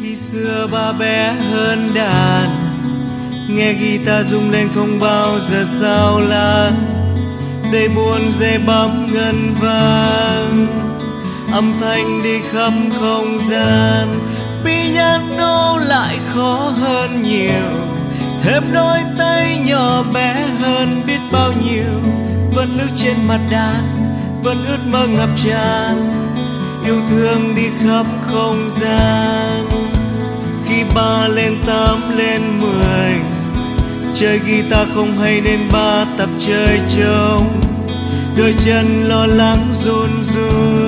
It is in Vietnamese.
Khi xưa ba bé hơn đàn, nghe guitar rung lên không bao giờ sao lãng. Dây buồn dây bấm ngân vang, âm thanh đi khắp không gian. Piano lại khó hơn nhiều, thêm đôi tay nhỏ bé hơn biết bao nhiêu. Vẫn lướt trên mặt đàn, vẫn ước mơ ngập tràn, yêu thương đi khắp không gian. Khi ba lên 8 lên 10, chơi guitar không hay nên ba tập chơi trống. Đôi chân lo lắng run run,